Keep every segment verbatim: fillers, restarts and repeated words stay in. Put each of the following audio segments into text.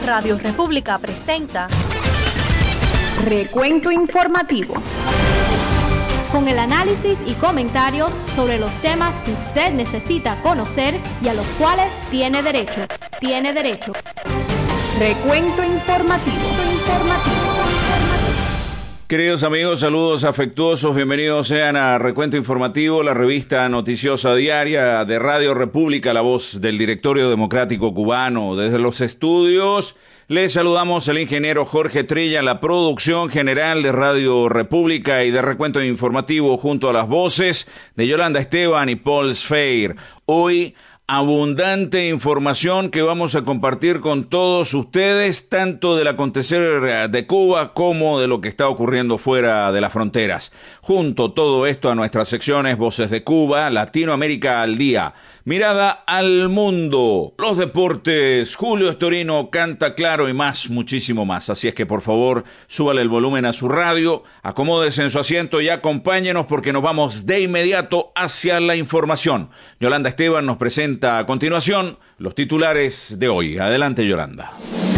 Radio República presenta Recuento Informativo, con el análisis y comentarios sobre los temas que usted necesita conocer y a los cuales tiene derecho. Tiene derecho. Recuento Informativo. Informativo. Queridos amigos, saludos afectuosos, bienvenidos sean a Recuento Informativo, la revista noticiosa diaria de Radio República, la voz del Directorio Democrático Cubano. Desde los estudios les saludamos el ingeniero Jorge Trilla en la producción general de Radio República y de Recuento Informativo, junto a las voces de Yolanda Esteban y Paul Sfeir. Hoy, abundante información que vamos a compartir con todos ustedes, tanto del acontecer de Cuba como de lo que está ocurriendo fuera de las fronteras. Junto todo esto a nuestras secciones Voces de Cuba, Latinoamérica al Día, Mirada al Mundo, los deportes, Julio Estorino canta claro y más, muchísimo más. Así es que por favor, súbale el volumen a su radio, acomódese en su asiento y acompáñenos porque nos vamos de inmediato hacia la información. Yolanda Esteban nos presenta a continuación los titulares de hoy. Adelante, Yolanda.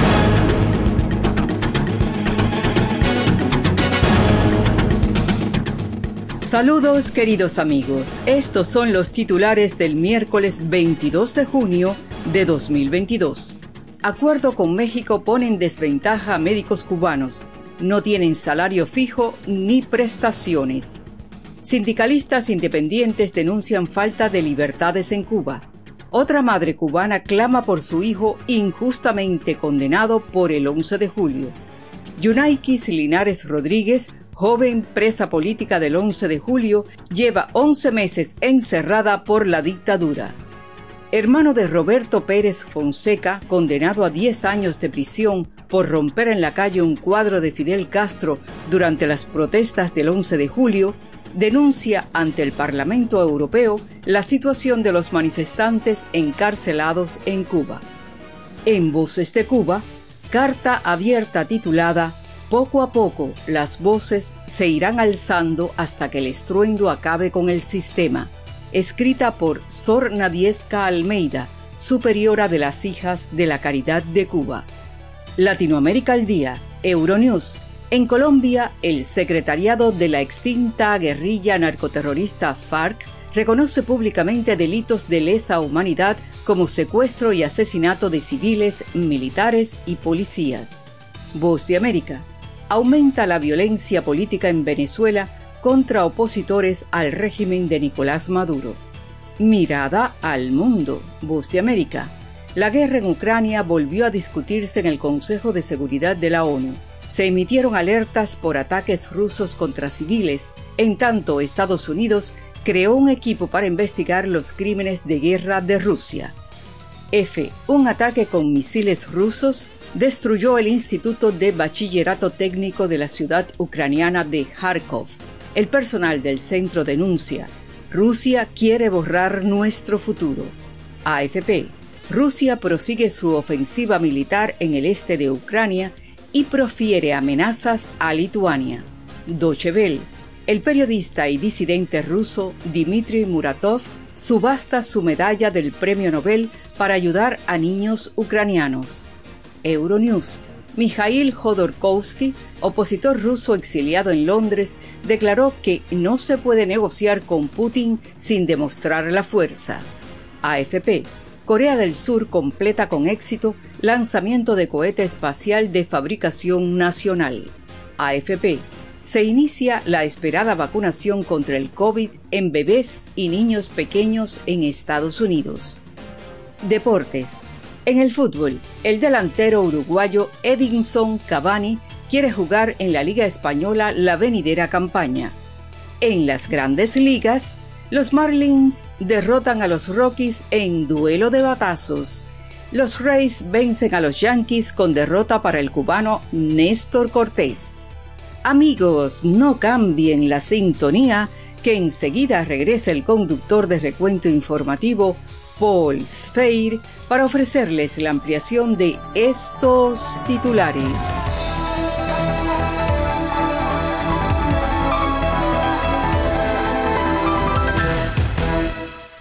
Saludos, queridos amigos. Estos son los titulares del miércoles veintidós de junio de dos mil veintidós. Acuerdo con México pone en desventaja a médicos cubanos. No tienen salario fijo ni prestaciones. Sindicalistas independientes denuncian falta de libertades en Cuba. Otra madre cubana clama por su hijo injustamente condenado por el once de julio. Yunaikis Linares Rodríguez, joven presa política del once de julio, lleva once meses encerrada por la dictadura. Hermano de Roberto Pérez Fonseca, condenado a diez años de prisión por romper en la calle un cuadro de Fidel Castro durante las protestas del once de julio, denuncia ante el Parlamento Europeo la situación de los manifestantes encarcelados en Cuba. En Voces de Cuba, carta abierta titulada Poco a poco, las voces se irán alzando hasta que el estruendo acabe con el sistema, escrita por Sor Nadiesca Almeida, superiora de las Hijas de la Caridad de Cuba. Latinoamérica al Día, Euronews. En Colombia, el secretariado de la extinta guerrilla narcoterrorista FARC reconoce públicamente delitos de lesa humanidad como secuestro y asesinato de civiles, militares y policías. Voz de América. Aumenta la violencia política en Venezuela contra opositores al régimen de Nicolás Maduro. Mirada al Mundo. Voz de América. La guerra en Ucrania volvió a discutirse en el Consejo de Seguridad de la ONU. Se emitieron alertas por ataques rusos contra civiles. En tanto, Estados Unidos creó un equipo para investigar los crímenes de guerra de Rusia. F. Un ataque con misiles rusos destruyó el Instituto de Bachillerato Técnico de la ciudad ucraniana de Kharkov. El personal del centro denuncia: Rusia quiere borrar nuestro futuro. A F P. Rusia prosigue su ofensiva militar en el este de Ucrania y profiere amenazas a Lituania. Deutsche Welle. El periodista y disidente ruso Dmitry Muratov subasta su medalla del Premio Nobel para ayudar a niños ucranianos. Euronews. Mikhail Jodorkovsky, opositor ruso exiliado en Londres, declaró que no se puede negociar con Putin sin demostrar la fuerza. A F P. Corea del Sur completa con éxito lanzamiento de cohete espacial de fabricación nacional. A F P. Se inicia la esperada vacunación contra el COVID en bebés y niños pequeños en Estados Unidos. Deportes. En el fútbol, el delantero uruguayo Edinson Cavani quiere jugar en la Liga Española la venidera campaña. En las Grandes Ligas, los Marlins derrotan a los Rockies en duelo de batazos. Los Rays vencen a los Yankees con derrota para el cubano Néstor Cortés. Amigos, no cambien la sintonía, que enseguida regresa el conductor de Recuento Informativo, Paul Sfeir, para ofrecerles la ampliación de estos titulares.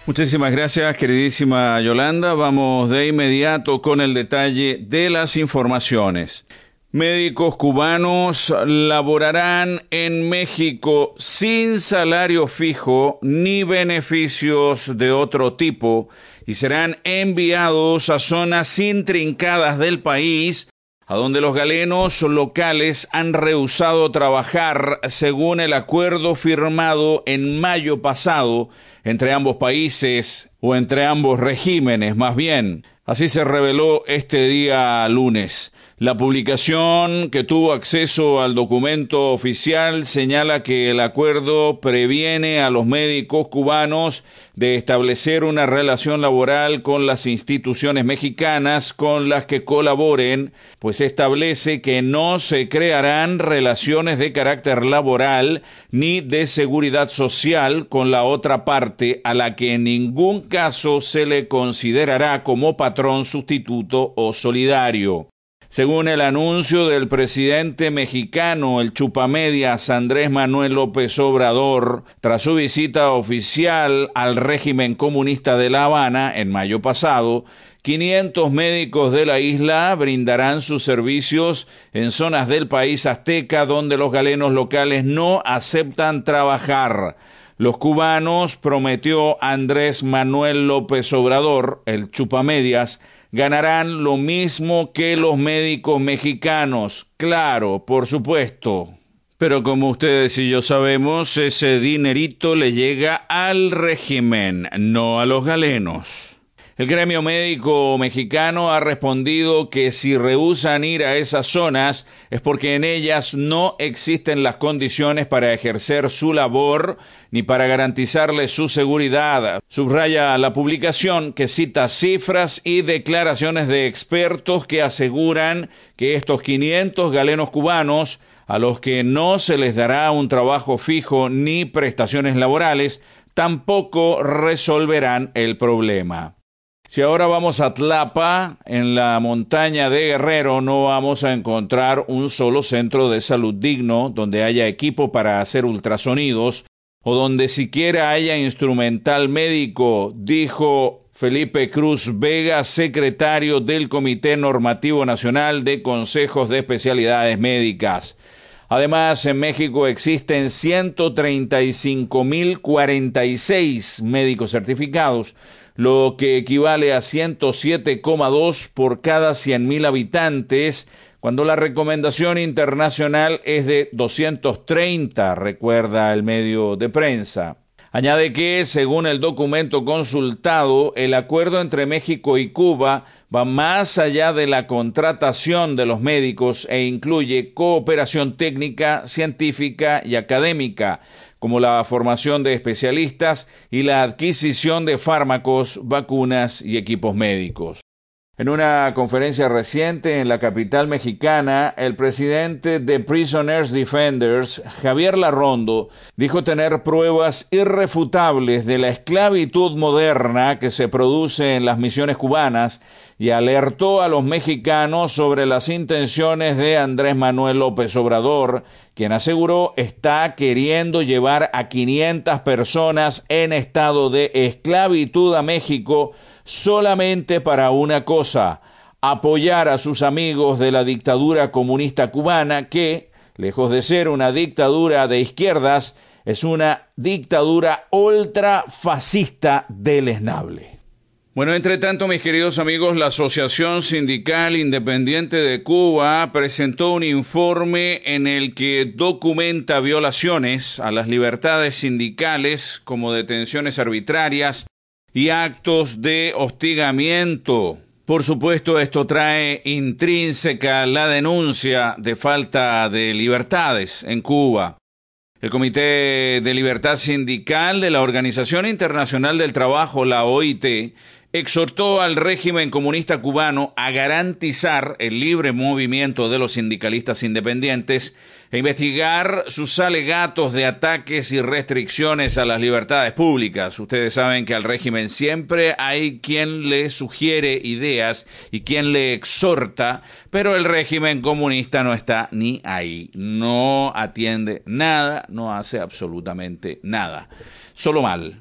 Muchísimas gracias, queridísima Yolanda. Vamos de inmediato con el detalle de las informaciones. Médicos cubanos laborarán en México sin salario fijo ni beneficios de otro tipo y serán enviados a zonas intrincadas del país, a donde los galenos locales han rehusado trabajar según el acuerdo firmado en mayo pasado entre ambos países, o entre ambos regímenes más bien. Así se reveló este día lunes. La publicación, que tuvo acceso al documento oficial, señala que el acuerdo previene a los médicos cubanos de establecer una relación laboral con las instituciones mexicanas con las que colaboren, pues establece que no se crearán relaciones de carácter laboral ni de seguridad social con la otra parte, a la que en ningún caso se le considerará como patrón sustituto o solidario. Según el anuncio del presidente mexicano, el chupamedias Andrés Manuel López Obrador, tras su visita oficial al régimen comunista de La Habana en mayo pasado, quinientos médicos de la isla brindarán sus servicios en zonas del país azteca donde los galenos locales no aceptan trabajar. Los cubanos, prometió Andrés Manuel López Obrador, el chupamedias, ganarán lo mismo que los médicos mexicanos. Claro, por supuesto. Pero como ustedes y yo sabemos, ese dinerito le llega al régimen, no a los galenos. El gremio médico mexicano ha respondido que si rehúsan ir a esas zonas es porque en ellas no existen las condiciones para ejercer su labor ni para garantizarles su seguridad. Subraya la publicación, que cita cifras y declaraciones de expertos que aseguran que estos quinientos galenos cubanos, a los que no se les dará un trabajo fijo ni prestaciones laborales, tampoco resolverán el problema. Si ahora vamos a Tlapa, en la montaña de Guerrero, no vamos a encontrar un solo centro de salud digno donde haya equipo para hacer ultrasonidos o donde siquiera haya instrumental médico, dijo Felipe Cruz Vega, secretario del Comité Normativo Nacional de Consejos de Especialidades Médicas. Además, en México existen ciento treinta y cinco mil cuarenta y seis médicos certificados, lo que equivale a ciento siete coma dos por cada cien mil habitantes, cuando la recomendación internacional es de doscientos treinta, recuerda el medio de prensa. Añade que, según el documento consultado, el acuerdo entre México y Cuba va más allá de la contratación de los médicos e incluye cooperación técnica, científica y académica, como la formación de especialistas y la adquisición de fármacos, vacunas y equipos médicos. En una conferencia reciente en la capital mexicana, el presidente de Prisoners Defenders, Javier Larrondo, dijo tener pruebas irrefutables de la esclavitud moderna que se produce en las misiones cubanas y alertó a los mexicanos sobre las intenciones de Andrés Manuel López Obrador, quien aseguró está queriendo llevar a quinientas personas en estado de esclavitud a México solamente para una cosa: apoyar a sus amigos de la dictadura comunista cubana que, lejos de ser una dictadura de izquierdas, es una dictadura ultrafascista deleznable. Bueno, entre tanto, mis queridos amigos, la Asociación Sindical Independiente de Cuba presentó un informe en el que documenta violaciones a las libertades sindicales como detenciones arbitrarias y actos de hostigamiento. Por supuesto, esto trae intrínseca la denuncia de falta de libertades en Cuba. El Comité de Libertad Sindical de la Organización Internacional del Trabajo, la O I T, exhortó al régimen comunista cubano a garantizar el libre movimiento de los sindicalistas independientes e investigar sus alegatos de ataques y restricciones a las libertades públicas. Ustedes saben que al régimen siempre hay quien le sugiere ideas y quien le exhorta, pero el régimen comunista no está ni ahí, no atiende nada, no hace absolutamente nada, solo mal.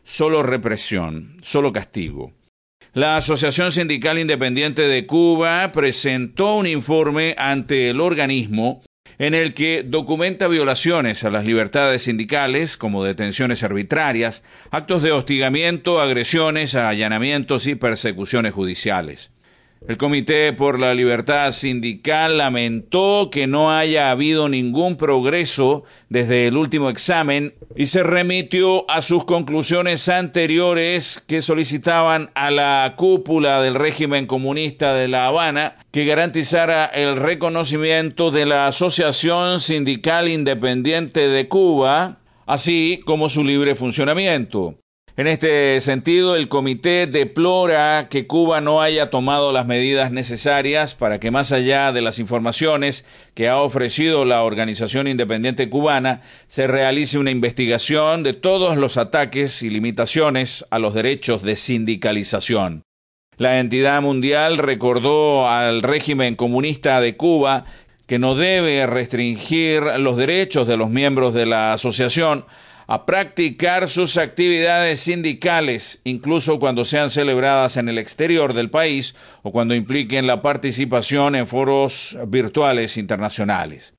solo represión, solo castigo. La Asociación Sindical Independiente de Cuba presentó un informe ante el organismo en el que documenta violaciones a las libertades sindicales, como detenciones arbitrarias, actos de hostigamiento, agresiones, allanamientos y persecuciones judiciales. El Comité por la Libertad Sindical lamentó que no haya habido ningún progreso desde el último examen y se remitió a sus conclusiones anteriores que solicitaban a la cúpula del régimen comunista de La Habana que garantizara el reconocimiento de la Asociación Sindical Independiente de Cuba, así como su libre funcionamiento. En este sentido, el comité deplora que Cuba no haya tomado las medidas necesarias para que, más allá de las informaciones que ha ofrecido la Organización Independiente Cubana, se realice una investigación de todos los ataques y limitaciones a los derechos de sindicalización. La entidad mundial recordó al régimen comunista de Cuba que no debe restringir los derechos de los miembros de la asociación a practicar sus actividades sindicales, incluso cuando sean celebradas en el exterior del país o cuando impliquen la participación en foros virtuales internacionales,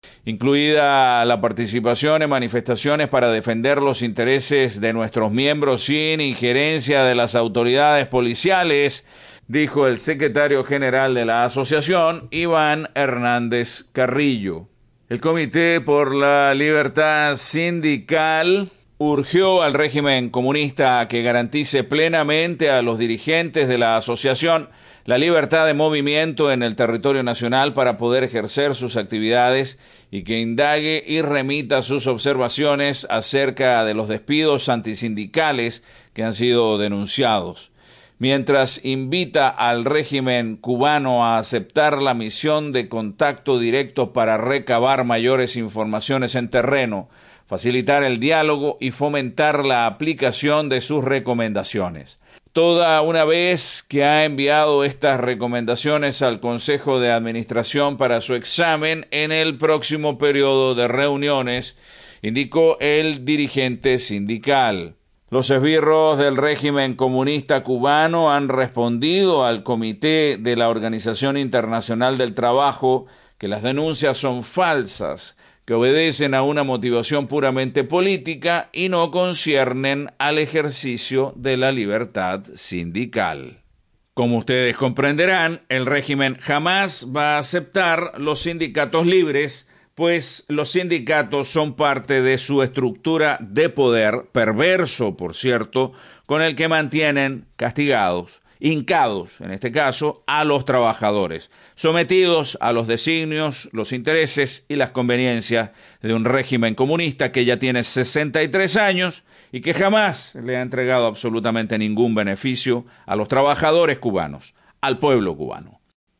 incluida la participación en manifestaciones para defender los intereses de nuestros miembros sin injerencia de las autoridades policiales, dijo el secretario general de la asociación, Iván Hernández Carrillo. El Comité por la Libertad Sindical urgió al régimen comunista a que garantice plenamente a los dirigentes de la asociación la libertad de movimiento en el territorio nacional para poder ejercer sus actividades y que indague y remita sus observaciones acerca de los despidos antisindicales que han sido denunciados. Mientras invita al régimen cubano a aceptar la misión de contacto directo para recabar mayores informaciones en terreno, facilitar el diálogo y fomentar la aplicación de sus recomendaciones. Toda una vez que ha enviado estas recomendaciones al Consejo de Administración para su examen en el próximo periodo de reuniones, indicó el dirigente sindical. Los esbirros del régimen comunista cubano han respondido al Comité de la Organización Internacional del Trabajo que las denuncias son falsas, que obedecen a una motivación puramente política y no conciernen al ejercicio de la libertad sindical. Como ustedes comprenderán, el régimen jamás va a aceptar los sindicatos libres, pues los sindicatos son parte de su estructura de poder, perverso, por cierto, con el que mantienen castigados, hincados, en este caso, a los trabajadores, sometidos a los designios, los intereses y las conveniencias de un régimen comunista que ya tiene sesenta y tres años y que jamás le ha entregado absolutamente ningún beneficio a los trabajadores cubanos, al pueblo cubano.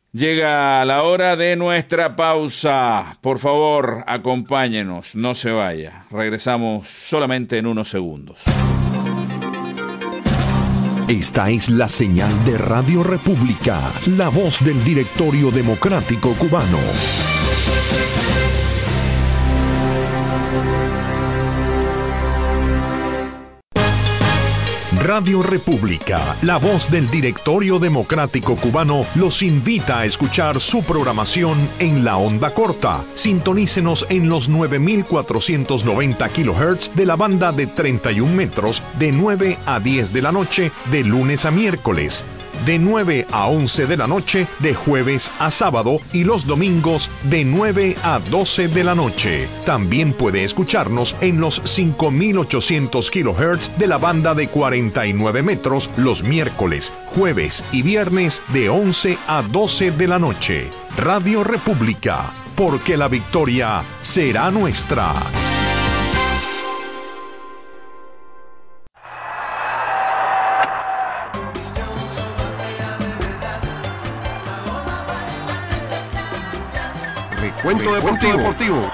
Llega la hora de nuestra pausa. Por favor, acompáñenos, no se vaya. Regresamos solamente en unos segundos. Esta es la señal de Radio República, la voz del Directorio Democrático Cubano. Radio República, la voz del Directorio Democrático Cubano, los invita a escuchar su programación en la onda corta. Sintonícenos en los nueve mil cuatrocientos noventa kilohertz de la banda de treinta y un metros de nueve a diez de la noche de lunes a miércoles, de nueve a once de la noche de jueves a sábado y los domingos de nueve a doce de la noche. También puede escucharnos en los cinco mil ochocientos kilohertz de la banda de cuarenta y nueve metros los miércoles, jueves y viernes de once a doce de la noche. Radio República, porque la victoria será nuestra. Cuento deportivo. deportivo.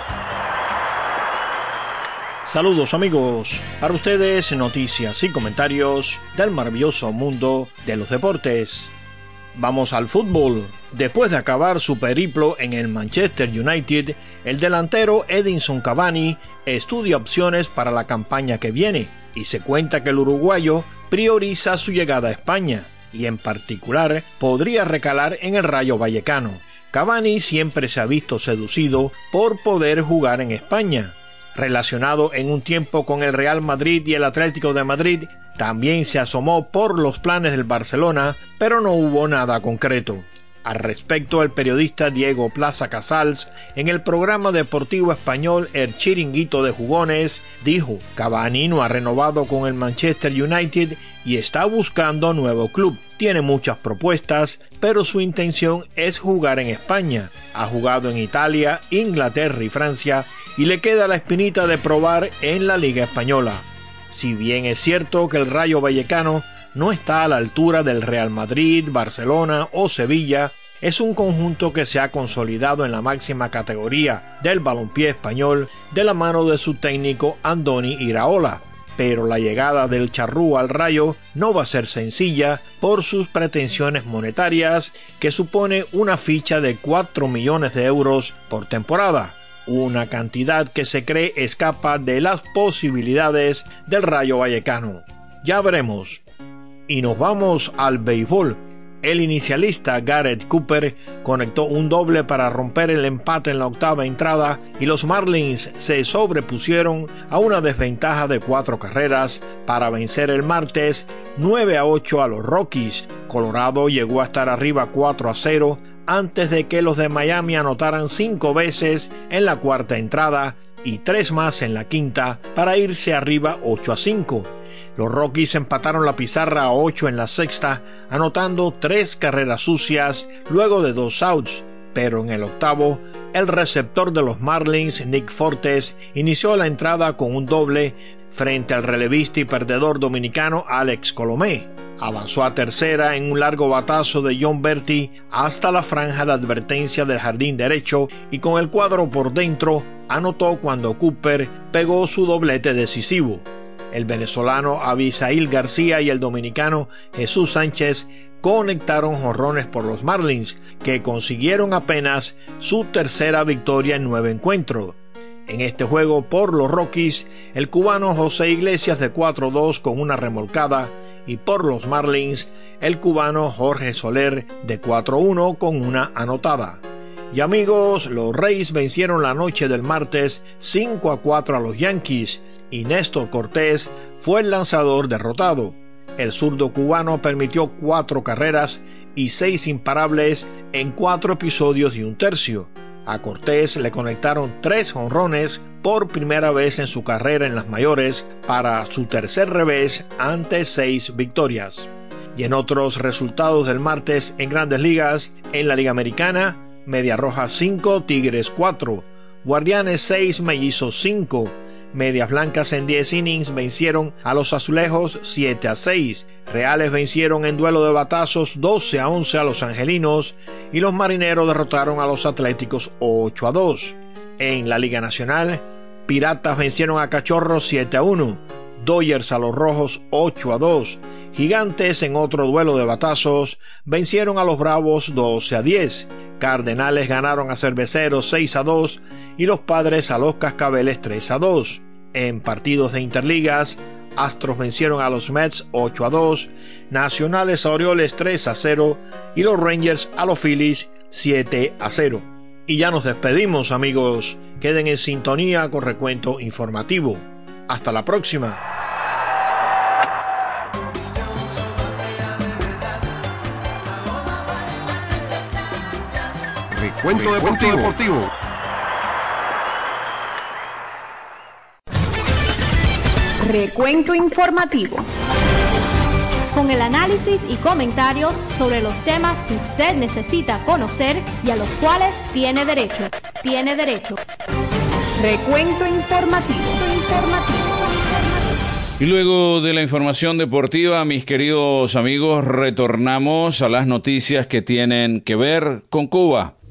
Saludos amigos, para ustedes noticias y comentarios del maravilloso mundo de los deportes. Vamos al fútbol. Después de acabar su periplo en el Manchester United, el delantero Edinson Cavani estudia opciones para la campaña que viene y se cuenta que el uruguayo prioriza su llegada a España y en particular podría recalar en el Rayo Vallecano. Cavani siempre se ha visto seducido por poder jugar en España. Relacionado en un tiempo con el Real Madrid y el Atlético de Madrid, también se asomó por los planes del Barcelona, pero no hubo nada concreto. Al respecto, el periodista Diego Plaza Casals, en el programa deportivo español El Chiringuito de Jugones, dijo: Cavani no ha renovado con el Manchester United y está buscando nuevo club. Tiene muchas propuestas, pero su intención es jugar en España. Ha jugado en Italia, Inglaterra y Francia y le queda la espinita de probar en la Liga Española. Si bien es cierto que el Rayo Vallecano no está a la altura del Real Madrid, Barcelona o Sevilla, es un conjunto que se ha consolidado en la máxima categoría del balompié español de la mano de su técnico Andoni Iraola. Pero la llegada del charrúa al Rayo no va a ser sencilla por sus pretensiones monetarias, que supone una ficha de cuatro millones de euros por temporada, una cantidad que se cree escapa de las posibilidades del Rayo Vallecano. Ya veremos. Y nos vamos al béisbol. El inicialista Garrett Cooper conectó un doble para romper el empate en la octava entrada y los Marlins se sobrepusieron a una desventaja de cuatro carreras para vencer el martes nueve a ocho a los Rockies. Colorado llegó a estar arriba cuatro a cero antes de que los de Miami anotaran cinco veces en la cuarta entrada y tres más en la quinta para irse arriba ocho a cinco. Los Rockies empataron la pizarra a ocho en la sexta, anotando tres carreras sucias luego de dos outs, pero en el octavo, el receptor de los Marlins, Nick Fortes, inició la entrada con un doble frente al relevista y perdedor dominicano Alex Colomé. Avanzó a tercera en un largo batazo de John Berti hasta la franja de advertencia del jardín derecho y con el cuadro por dentro anotó cuando Cooper pegó su doblete decisivo. El venezolano Abisail García y el dominicano Jesús Sánchez conectaron jonrones por los Marlins, que consiguieron apenas su tercera victoria en nueve encuentros. En este juego por los Rockies, el cubano José Iglesias de cuatro dos con una remolcada y por los Marlins, el cubano Jorge Soler de cuatro uno con una anotada. Y amigos, los Rays vencieron la noche del martes cinco a cuatro a los Yankees y Néstor Cortés fue el lanzador derrotado. El zurdo cubano permitió cuatro carreras y seis imparables en cuatro episodios y un tercio. A Cortés le conectaron tres jonrones por primera vez en su carrera en las mayores para su tercer revés ante seis victorias. Y en otros resultados del martes en Grandes Ligas, en la Liga Americana, Media Roja cinco, Tigres cuatro, Guardianes seis, Mellizos cinco, Medias Blancas en diez innings vencieron a los Azulejos siete a seis, Reales vencieron en duelo de batazos doce a once a los Angelinos y los Marineros derrotaron a los Atléticos ocho a dos. En la Liga Nacional, Piratas vencieron a Cachorros siete a uno, Dodgers a los Rojos ocho a dos, Gigantes en otro duelo de batazos vencieron a los Bravos doce a diez, Cardenales ganaron a Cerveceros seis a dos y los Padres a los Cascabeles tres a dos. En partidos de Interligas, Astros vencieron a los Mets ocho a dos, Nacionales a Orioles tres a cero y los Rangers a los Phillies siete a cero. Y ya nos despedimos, amigos. Queden en sintonía con Recuento Informativo. Hasta la próxima. Recuento deportivo. deportivo. Recuento informativo. Con el análisis y comentarios sobre los temas que usted necesita conocer y a los cuales tiene derecho. Tiene derecho. Recuento informativo. informativo. Y luego de la información deportiva, mis queridos amigos, retornamos a las noticias que tienen que ver con Cuba.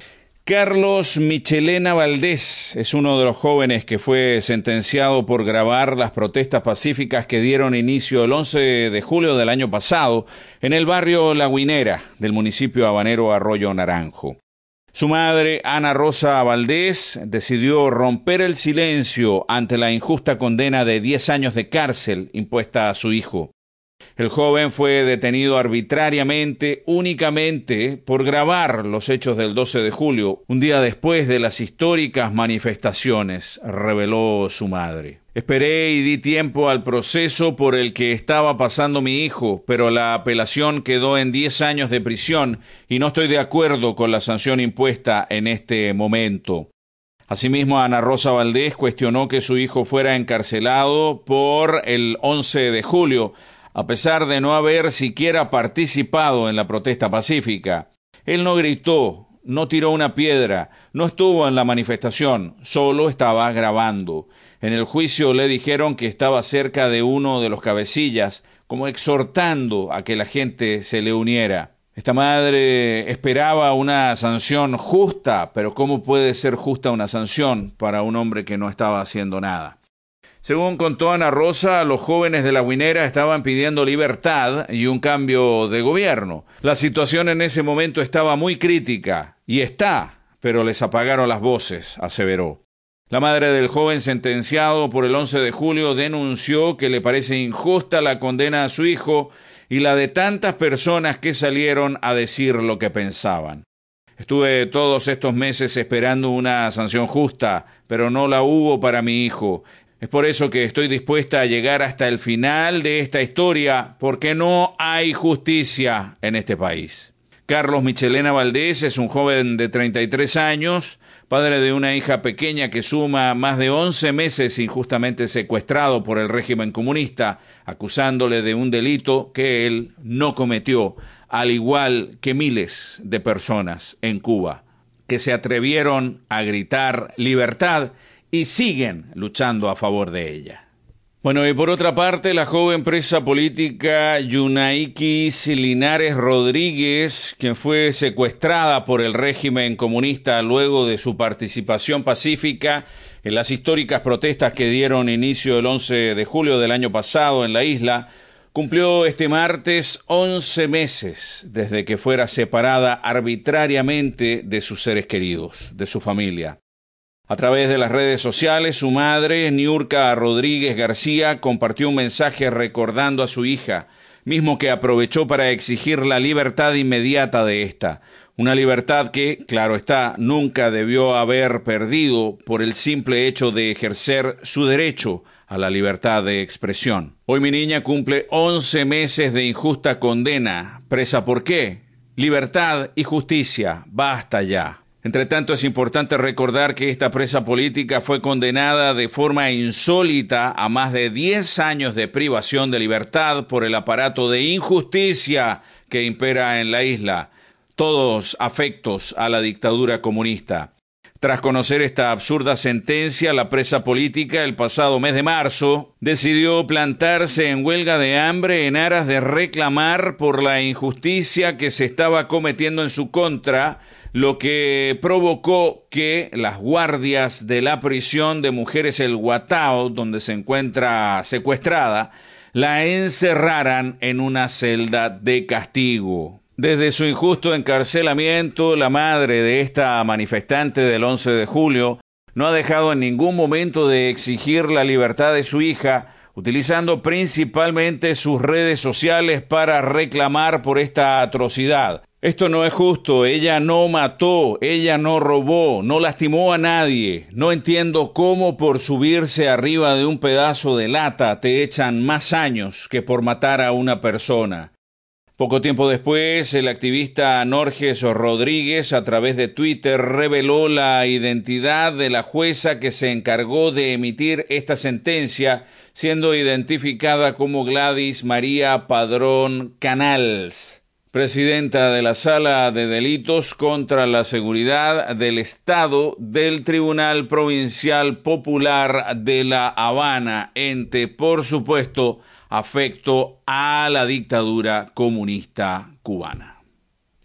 Carlos Michelena Valdés es uno de los jóvenes que fue sentenciado por grabar las protestas pacíficas que dieron inicio el once de julio del año pasado en el barrio La Guinera del municipio habanero Arroyo Naranjo. Su madre, Ana Rosa Valdés, decidió romper el silencio ante la injusta condena de diez años de cárcel impuesta a su hijo. El joven fue detenido arbitrariamente únicamente por grabar los hechos del doce de julio, un día después de las históricas manifestaciones, reveló su madre. Esperé y di tiempo al proceso por el que estaba pasando mi hijo, pero la apelación quedó en diez años de prisión y no estoy de acuerdo con la sanción impuesta en este momento. Asimismo, Ana Rosa Valdés cuestionó que su hijo fuera encarcelado por el once de julio, a pesar de no haber siquiera participado en la protesta pacífica. Él no gritó, no tiró una piedra, no estuvo en la manifestación, solo estaba grabando. En el juicio le dijeron que estaba cerca de uno de los cabecillas, como exhortando a que la gente se le uniera. Esta madre esperaba una sanción justa, pero ¿cómo puede ser justa una sanción para un hombre que no estaba haciendo nada? Según contó Ana Rosa, los jóvenes de La Guinera estaban pidiendo libertad y un cambio de gobierno. La situación en ese momento estaba muy crítica, y está, pero les apagaron las voces, aseveró. La madre del joven sentenciado por el once de julio denunció que le parece injusta la condena a su hijo y la de tantas personas que salieron a decir lo que pensaban. Estuve todos estos meses esperando una sanción justa, pero no la hubo para mi hijo. Es por eso que estoy dispuesta a llegar hasta el final de esta historia, porque no hay justicia en este país. Carlos Michelena Valdés es un joven de treinta y tres años, padre de una hija pequeña que suma más de once meses injustamente secuestrado por el régimen comunista, acusándole de un delito que él no cometió, al igual que miles de personas en Cuba, que se atrevieron a gritar libertad y siguen luchando a favor de ella. Bueno, y por otra parte, la joven presa política Yunaikis Linares Rodríguez, quien fue secuestrada por el régimen comunista luego de su participación pacífica en las históricas protestas que dieron inicio el once de julio del año pasado en la isla, cumplió este martes once meses desde que fuera separada arbitrariamente de sus seres queridos, de su familia. A través de las redes sociales, su madre, Niurka Rodríguez García, compartió un mensaje recordando a su hija, mismo que aprovechó para exigir la libertad inmediata de esta. Una libertad que, claro está, nunca debió haber perdido por el simple hecho de ejercer su derecho a la libertad de expresión. Hoy mi niña cumple once meses de injusta condena. ¿Presa por qué? Libertad y justicia. Basta ya. Entre tanto, es importante recordar que esta presa política fue condenada de forma insólita a más de diez años de privación de libertad por el aparato de injusticia que impera en la isla, todos afectos a la dictadura comunista. Tras conocer esta absurda sentencia, la presa política el pasado mes de marzo decidió plantarse en huelga de hambre en aras de reclamar por la injusticia que se estaba cometiendo en su contra, lo que provocó que las guardias de la prisión de mujeres El Guatao, donde se encuentra secuestrada, la encerraran en una celda de castigo. Desde su injusto encarcelamiento, la madre de esta manifestante del once de julio no ha dejado en ningún momento de exigir la libertad de su hija, utilizando principalmente sus redes sociales para reclamar por esta atrocidad. Esto no es justo, ella no mató, ella no robó, no lastimó a nadie. No entiendo cómo por subirse arriba de un pedazo de lata te echan más años que por matar a una persona. Poco tiempo después, el activista Norges Rodríguez, a través de Twitter, reveló la identidad de la jueza que se encargó de emitir esta sentencia, siendo identificada como Gladys María Padrón Canals, presidenta de la Sala de Delitos contra la Seguridad del Estado del Tribunal Provincial Popular de La Habana, ente, por supuesto, afecto a la dictadura comunista cubana.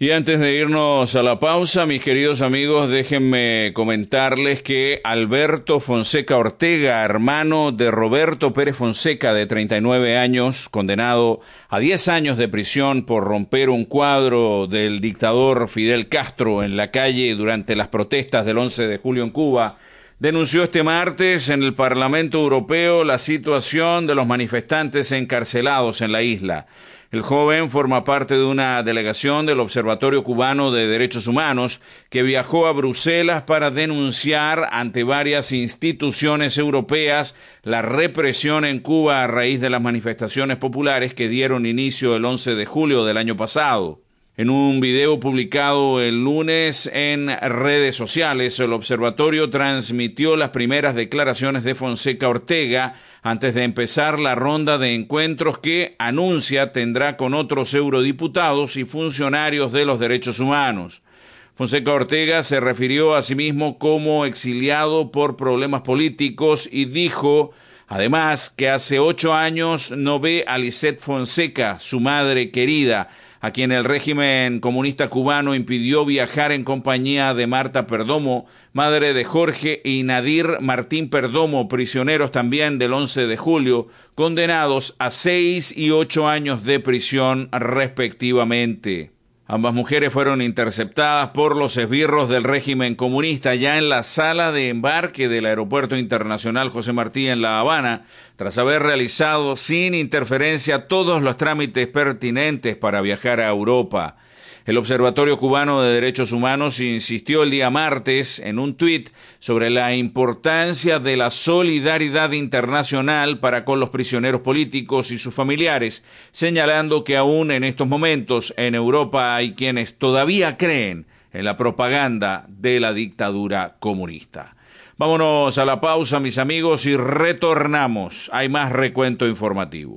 Y antes de irnos a la pausa, mis queridos amigos, déjenme comentarles que Alberto Fonseca Ortega, hermano de Roberto Pérez Fonseca, de treinta y nueve años, condenado a diez años de prisión por romper un cuadro del dictador Fidel Castro en la calle durante las protestas del once de julio en Cuba, denunció este martes en el Parlamento Europeo la situación de los manifestantes encarcelados en la isla. El joven forma parte de una delegación del Observatorio Cubano de Derechos Humanos que viajó a Bruselas para denunciar ante varias instituciones europeas la represión en Cuba a raíz de las manifestaciones populares que dieron inicio el once de julio del año pasado. En un video publicado el lunes en redes sociales, el observatorio transmitió las primeras declaraciones de Fonseca Ortega antes de empezar la ronda de encuentros que anuncia tendrá con otros eurodiputados y funcionarios de los derechos humanos. Fonseca Ortega se refirió a sí mismo como exiliado por problemas políticos y dijo, además, que hace ocho años no ve a Lisette Fonseca, su madre querida, a quien el régimen comunista cubano impidió viajar en compañía de Marta Perdomo, madre de Jorge y Nadir Martín Perdomo, prisioneros también del once de julio, condenados a seis y ocho años de prisión respectivamente. Ambas mujeres fueron interceptadas por los esbirros del régimen comunista ya en la sala de embarque del Aeropuerto Internacional José Martí en La Habana, tras haber realizado sin interferencia todos los trámites pertinentes para viajar a Europa. El Observatorio Cubano de Derechos Humanos insistió el día martes en un tuit sobre la importancia de la solidaridad internacional para con los prisioneros políticos y sus familiares, señalando que aún en estos momentos en Europa hay quienes todavía creen en la propaganda de la dictadura comunista. Vámonos a la pausa, mis amigos, y retornamos. Hay más recuento informativo.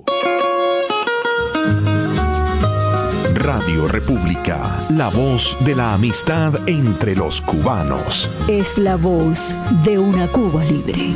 Radio República, la voz de la amistad entre los cubanos. Es la voz de una Cuba libre.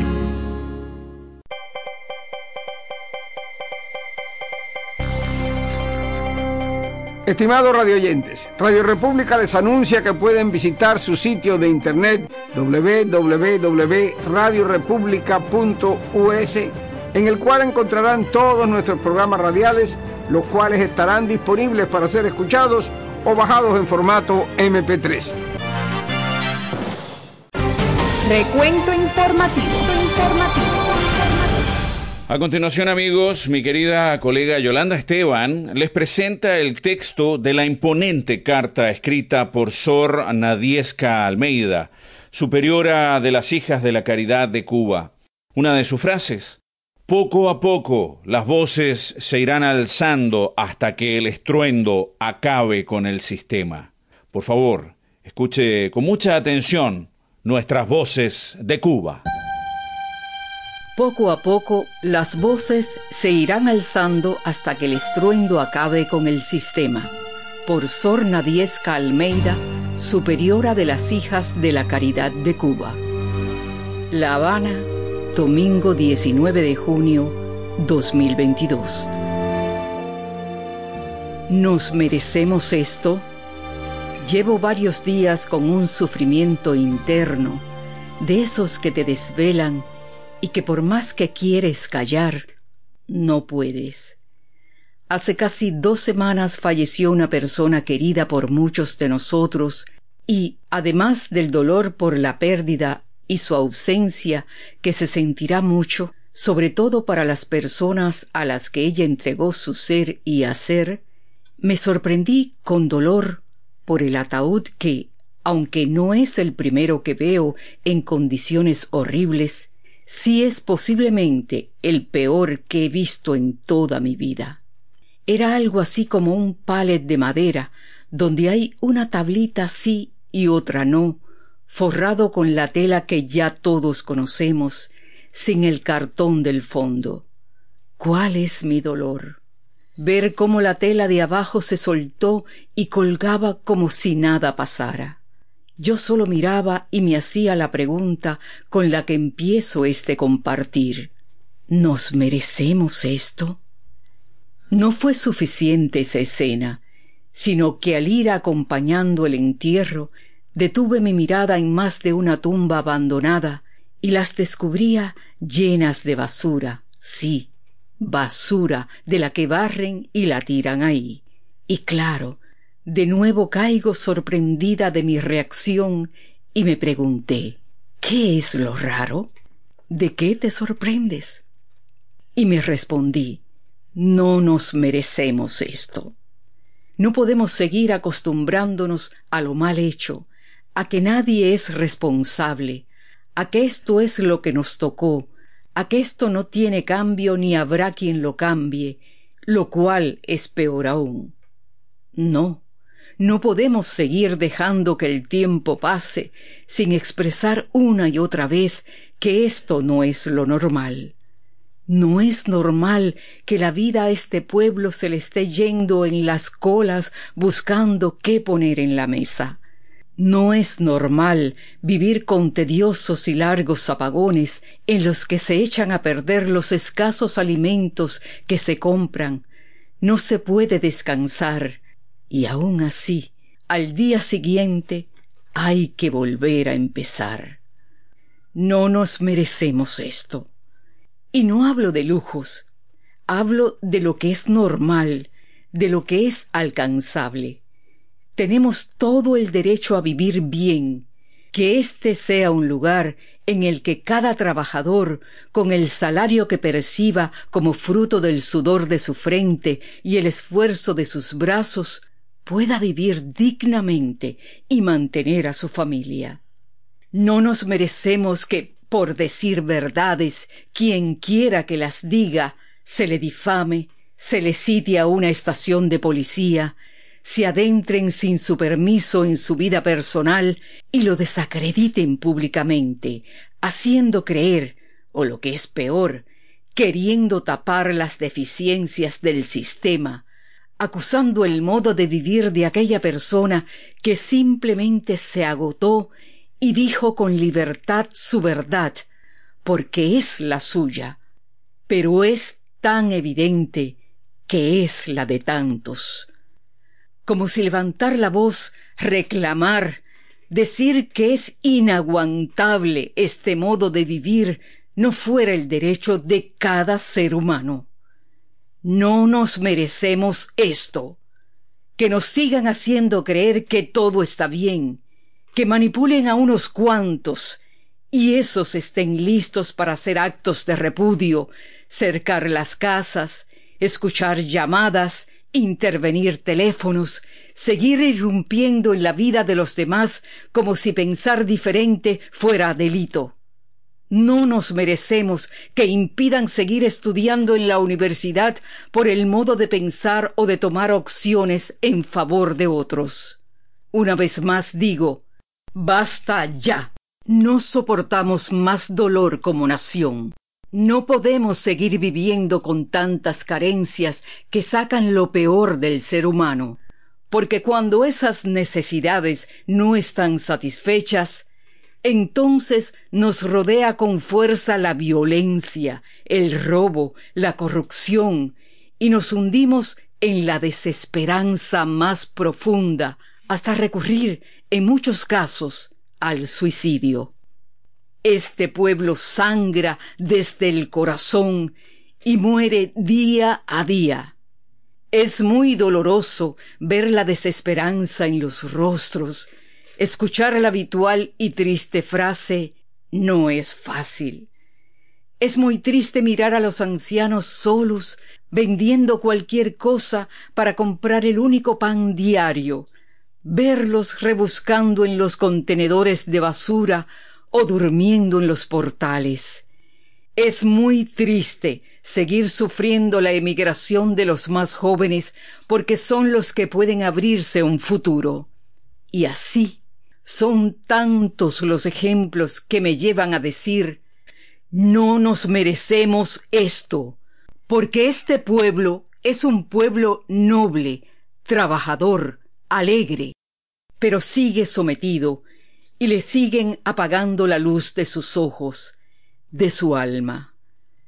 Estimados radioyentes, Radio República les anuncia que pueden visitar su sitio de internet doble u doble u doble u punto radio república punto u s, en el cual encontrarán todos nuestros programas radiales, los cuales estarán disponibles para ser escuchados o bajados en formato eme pe tres. Recuento informativo. A continuación, amigos, mi querida colega Yolanda Esteban les presenta el texto de la imponente carta escrita por Sor Nadiezca Almeida, superiora de las Hijas de la Caridad de Cuba. Una de sus frases: poco a poco las voces se irán alzando hasta que el estruendo acabe con el sistema. Por favor, escuche con mucha atención nuestras voces de Cuba. Poco a poco las voces se irán alzando hasta que el estruendo acabe con el sistema. Por Sor Nadiezca Almeida, superiora de las Hijas de la Caridad de Cuba. La Habana, domingo diecinueve de junio dos mil veintidós. ¿Nos merecemos esto? Llevo varios días con un sufrimiento interno, de esos que te desvelan y que por más que quieres callar, no puedes. Hace casi dos semanas falleció una persona querida por muchos de nosotros y, además del dolor por la pérdida y su ausencia, que se sentirá mucho, sobre todo para las personas a las que ella entregó su ser y hacer, me sorprendí con dolor por el ataúd que, aunque no es el primero que veo en condiciones horribles, sí es posiblemente el peor que he visto en toda mi vida. Era algo así como un palet de madera, donde hay una tablita sí y otra no, forrado con la tela que ya todos conocemos, sin el cartón del fondo. ¿Cuál es mi dolor? Ver cómo la tela de abajo se soltó y colgaba como si nada pasara. Yo solo miraba y me hacía la pregunta con la que empiezo este compartir. ¿Nos merecemos esto? No fue suficiente esa escena. sino que al ir acompañando el entierro, detuve mi mirada en más de una tumba abandonada y las descubría llenas de basura, sí, basura de la que barren y la tiran ahí. Y claro, de nuevo caigo sorprendida de mi reacción y me pregunté, ¿qué es lo raro? ¿De qué te sorprendes? Y me respondí, no nos merecemos esto. No podemos seguir acostumbrándonos a lo mal hecho, a que nadie es responsable, a que esto es lo que nos tocó, a que esto no tiene cambio ni habrá quien lo cambie, lo cual es peor aún. No, no podemos seguir dejando que el tiempo pase sin expresar una y otra vez que esto no es lo normal. No es normal que la vida a este pueblo se le esté yendo en las colas buscando qué poner en la mesa. No es normal vivir con tediosos y largos apagones en los que se echan a perder los escasos alimentos que se compran. No se puede descansar y aún así, al día siguiente, hay que volver a empezar. No nos merecemos esto. Y no hablo de lujos, hablo de lo que es normal, de lo que es alcanzable. Tenemos todo el derecho a vivir bien, que este sea un lugar en el que cada trabajador, con el salario que perciba como fruto del sudor de su frente y el esfuerzo de sus brazos, pueda vivir dignamente y mantener a su familia. No nos merecemos que, por decir verdades, quien quiera que las diga, se le difame, se le cite a una estación de policía, se adentren sin su permiso en su vida personal y lo desacrediten públicamente, haciendo creer, o lo que es peor, queriendo tapar las deficiencias del sistema, acusando el modo de vivir de aquella persona que simplemente se agotó y dijo con libertad su verdad, porque es la suya, pero es tan evidente que es la de tantos. Como si levantar la voz, reclamar, decir que es inaguantable este modo de vivir no fuera el derecho de cada ser humano. No nos merecemos esto. Que nos sigan haciendo creer que todo está bien, que manipulen a unos cuantos y esos estén listos para hacer actos de repudio, cercar las casas, escuchar llamadas, intervenir teléfonos, seguir irrumpiendo en la vida de los demás como si pensar diferente fuera delito. No nos merecemos que impidan seguir estudiando en la universidad por el modo de pensar o de tomar opciones en favor de otros. Una vez más digo, ¡basta ya! No soportamos más dolor como nación. No podemos seguir viviendo con tantas carencias que sacan lo peor del ser humano, porque cuando esas necesidades no están satisfechas, entonces nos rodea con fuerza la violencia, el robo, la corrupción, y nos hundimos en la desesperanza más profunda, hasta recurrir, en muchos casos, al suicidio. Este pueblo sangra desde el corazón y muere día a día. Es muy doloroso ver la desesperanza en los rostros, escuchar la habitual y triste frase, no es fácil. Es muy triste mirar a los ancianos solos, vendiendo cualquier cosa para comprar el único pan diario, verlos rebuscando en los contenedores de basura o durmiendo en los portales. Es muy triste seguir sufriendo la emigración de los más jóvenes porque son los que pueden abrirse un futuro. Y así son tantos los ejemplos que me llevan a decir, no nos merecemos esto, porque este pueblo es un pueblo noble, trabajador, alegre, pero sigue sometido y le siguen apagando la luz de sus ojos, de su alma.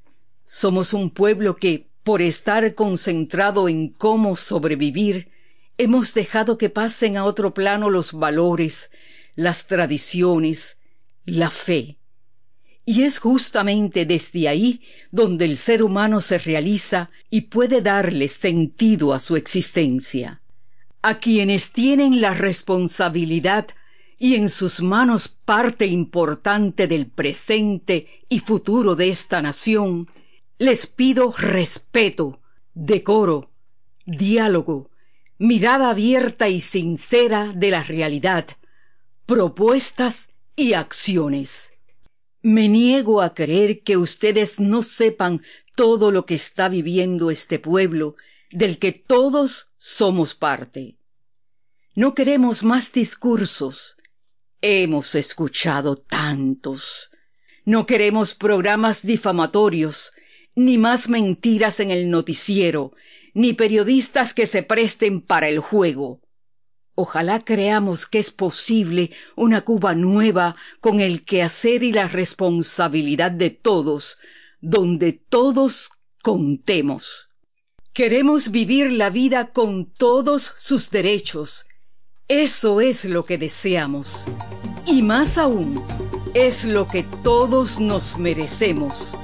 Somos un pueblo que, por estar concentrado en cómo sobrevivir, Hemos dejado que pasen a otro plano los valores, las tradiciones, la fe. Y es justamente desde ahí donde el ser humano se realiza y puede darle sentido a su existencia. A quienes tienen la responsabilidad y en sus manos parte importante del presente y futuro de esta nación, les pido respeto, decoro, diálogo, mirada abierta y sincera de la realidad, propuestas y acciones. Me niego a creer que ustedes no sepan todo lo que está viviendo este pueblo, del que todos somos parte. No queremos más discursos. Hemos escuchado tantos. No queremos programas difamatorios, ni más mentiras en el noticiero, ni periodistas que se presten para el juego. Ojalá creamos que es posible una Cuba nueva con el quehacer y la responsabilidad de todos, donde todos contemos. Queremos vivir la vida con todos sus derechos. Eso es lo que deseamos. Y más aún, es lo que todos nos merecemos.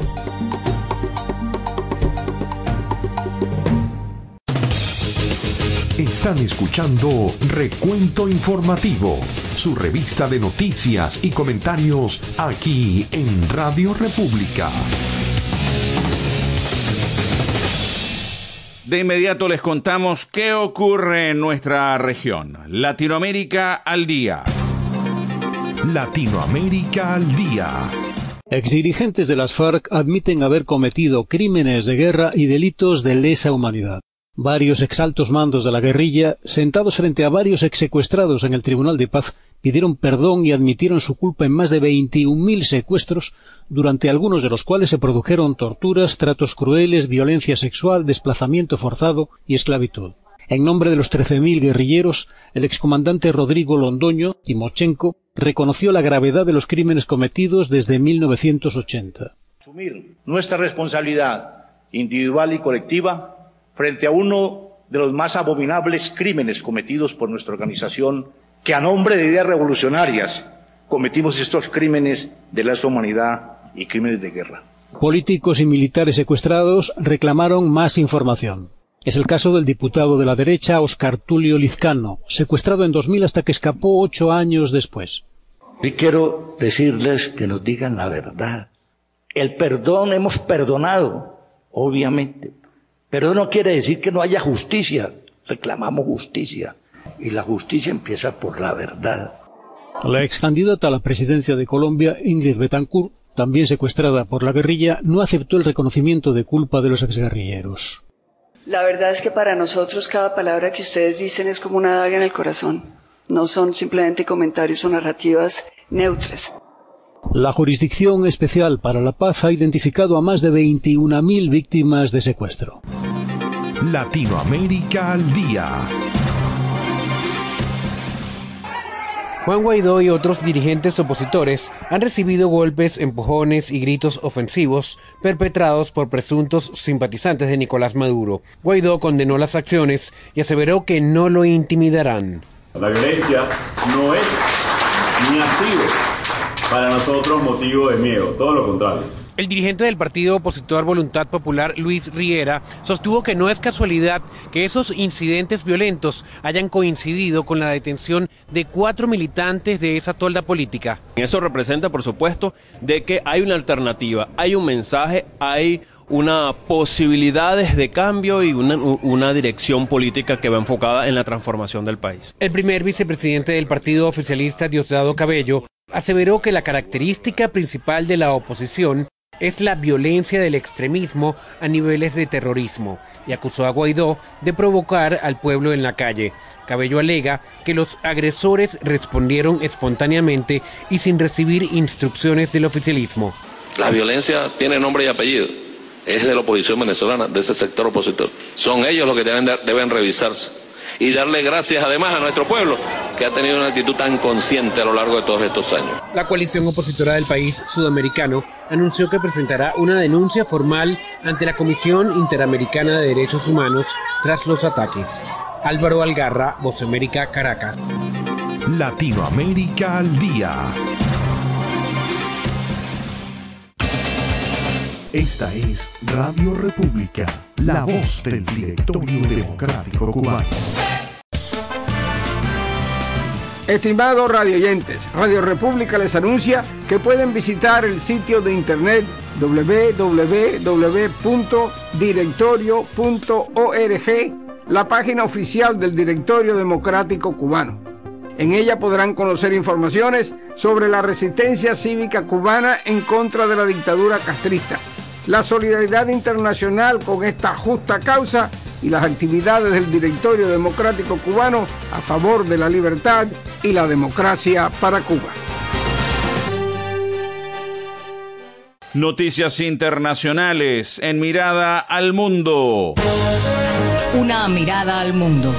Están escuchando Recuento Informativo, su revista de noticias y comentarios aquí en Radio República. De inmediato les contamos qué ocurre en nuestra región. Latinoamérica al día. Latinoamérica al día. Exdirigentes de las FARC admiten haber cometido crímenes de guerra y delitos de lesa humanidad. Varios exaltos mandos de la guerrilla, sentados frente a varios exsecuestrados en el Tribunal de Paz, pidieron perdón y admitieron su culpa en más de veintiún mil secuestros, durante algunos de los cuales se produjeron torturas, tratos crueles, violencia sexual, desplazamiento forzado y esclavitud. En nombre de los trece mil guerrilleros, el excomandante Rodrigo Londoño, Timochenko, reconoció la gravedad de los crímenes cometidos desde mil novecientos ochenta. Asumir nuestra responsabilidad individual y colectiva frente a uno de los más abominables crímenes cometidos por nuestra organización, que a nombre de ideas revolucionarias cometimos estos crímenes de lesa humanidad y crímenes de guerra. Políticos y militares secuestrados reclamaron más información. Es el caso del diputado de la derecha Óscar Tulio Lizcano, secuestrado en dos mil hasta que escapó ocho años después. Y quiero decirles que nos digan la verdad. El perdón, hemos perdonado, obviamente. Pero no quiere decir que no haya justicia. Reclamamos justicia. Y la justicia empieza por la verdad. La ex candidata a la presidencia de Colombia, Ingrid Betancourt, también secuestrada por la guerrilla, no aceptó el reconocimiento de culpa de los exguerrilleros. La verdad es que para nosotros cada palabra que ustedes dicen es como una daga en el corazón. No son simplemente comentarios o narrativas neutras. La Jurisdicción Especial para la Paz ha identificado a más de veintiún mil víctimas de secuestro. Latinoamérica al día. Juan Guaidó y otros dirigentes opositores han recibido golpes, empujones y gritos ofensivos perpetrados por presuntos simpatizantes de Nicolás Maduro. Guaidó condenó las acciones y aseveró que no lo intimidarán. La violencia no es ni ha sido para nosotros motivo de miedo, todo lo contrario. El dirigente del partido opositor Voluntad Popular, Luis Riera, sostuvo que no es casualidad que esos incidentes violentos hayan coincidido con la detención de cuatro militantes de esa tolda política. Eso representa, por supuesto, de que hay una alternativa, hay un mensaje, hay una posibilidades de cambio y una, una dirección política que va enfocada en la transformación del país. El primer vicepresidente del partido oficialista, Diosdado Cabello, aseveró que la característica principal de la oposición es la violencia del extremismo a niveles de terrorismo y acusó a Guaidó de provocar al pueblo en la calle. Cabello alega que los agresores respondieron espontáneamente y sin recibir instrucciones del oficialismo. La violencia tiene nombre y apellido, es de la oposición venezolana, de ese sector opositor. Son ellos los que deben, deben revisarse y darle gracias además a nuestro pueblo, que ha tenido una actitud tan consciente a lo largo de todos estos años. La coalición opositora del país sudamericano anunció que presentará una denuncia formal ante la Comisión Interamericana de Derechos Humanos tras los ataques. Álvaro Algarra, Voz América, Caracas. Latinoamérica al día. Esta es Radio República, la voz del Directorio Democrático Cubano. Estimados radioyentes, Radio República les anuncia que pueden visitar el sitio de internet doble u doble u doble u punto directorio punto org, la página oficial del Directorio Democrático Cubano. En ella podrán conocer informaciones sobre la resistencia cívica cubana en contra de la dictadura castrista, la solidaridad internacional con esta justa causa y las actividades del Directorio Democrático Cubano a favor de la libertad y la democracia para Cuba. Noticias internacionales en Mirada al Mundo. Una mirada al mundo.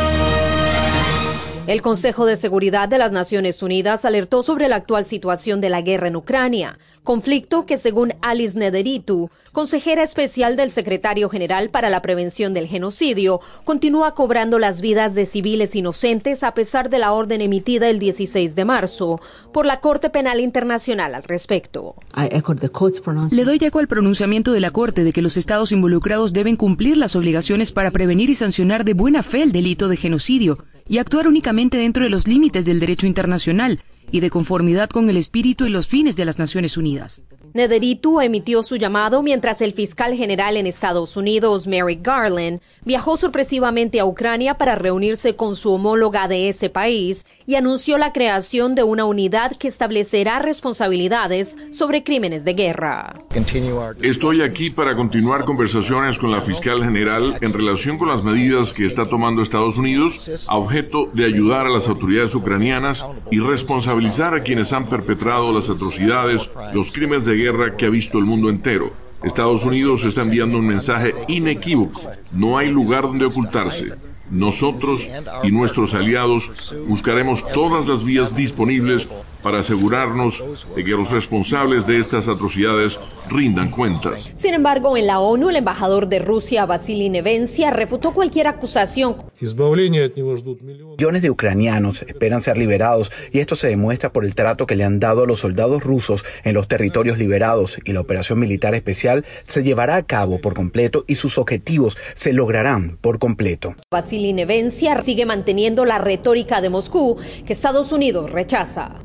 El Consejo de Seguridad de las Naciones Unidas alertó sobre la actual situación de la guerra en Ucrania, conflicto que, según Alice Nederitu, consejera especial del secretario general para la prevención del genocidio, continúa cobrando las vidas de civiles inocentes a pesar de la orden emitida el dieciséis de marzo por la Corte Penal Internacional al respecto. Le doy eco al pronunciamiento de la Corte de que los estados involucrados deben cumplir las obligaciones para prevenir y sancionar de buena fe el delito de genocidio y actuar únicamente dentro de los límites del derecho internacional y de conformidad con el espíritu y los fines de las Naciones Unidas. Nederitu emitió su llamado mientras el fiscal general en Estados Unidos, Merrick Garland, viajó sorpresivamente a Ucrania para reunirse con su homóloga de ese país y anunció la creación de una unidad que establecerá responsabilidades sobre crímenes de guerra. Estoy aquí para continuar conversaciones con la fiscal general en relación con las medidas que está tomando Estados Unidos a objeto de ayudar a las autoridades ucranianas y responsabilizar a quienes han perpetrado las atrocidades, los crímenes de guerra que ha visto el mundo entero. Estados Unidos está enviando un mensaje inequívoco. No hay lugar donde ocultarse. Nosotros y nuestros aliados buscaremos todas las vías disponibles para asegurarnos de que los responsables de estas atrocidades rindan cuentas. Sin embargo, en la ONU, el embajador de Rusia, Vasily Nevencia, refutó cualquier acusación. Millones de ucranianos esperan ser liberados y esto se demuestra por el trato que le han dado a los soldados rusos en los territorios liberados, y la operación militar especial se llevará a cabo por completo y sus objetivos se lograrán por completo. Vasily Nevencia sigue manteniendo la retórica de Moscú que Estados Unidos rechaza.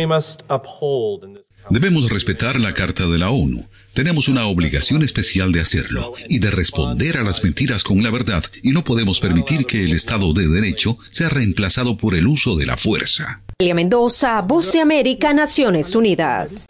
Debemos respetar la Carta de la ONU. Tenemos una obligación especial de hacerlo y de responder a las mentiras con la verdad, y no podemos permitir que el Estado de Derecho sea reemplazado por el uso de la fuerza. Elia Mendoza, Voz de América, Naciones Unidas.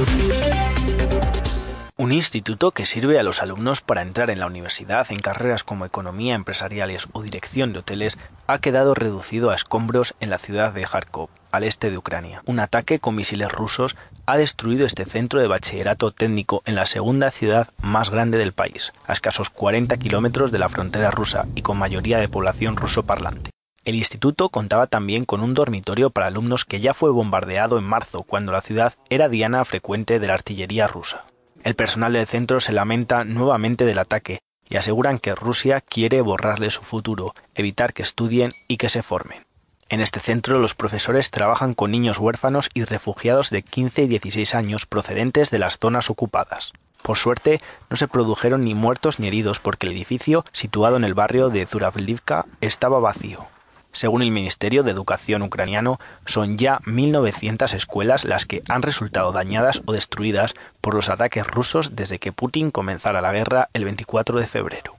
Un instituto que sirve a los alumnos para entrar en la universidad en carreras como economía, empresariales o dirección de hoteles ha quedado reducido a escombros en la ciudad de Kharkov, al este de Ucrania. Un ataque con misiles rusos ha destruido este centro de bachillerato técnico en la segunda ciudad más grande del país, a escasos cuarenta kilómetros de la frontera rusa y con mayoría de población ruso parlante. El instituto contaba también con un dormitorio para alumnos que ya fue bombardeado en marzo, cuando la ciudad era diana frecuente de la artillería rusa. El personal del centro se lamenta nuevamente del ataque y aseguran que Rusia quiere borrarle su futuro, evitar que estudien y que se formen. En este centro los profesores trabajan con niños huérfanos y refugiados de quince y dieciséis años procedentes de las zonas ocupadas. Por suerte, no se produjeron ni muertos ni heridos porque el edificio, situado en el barrio de Zuravlivka, estaba vacío. Según el Ministerio de Educación ucraniano, son ya mil novecientas escuelas las que han resultado dañadas o destruidas por los ataques rusos desde que Putin comenzara la guerra el veinticuatro de febrero.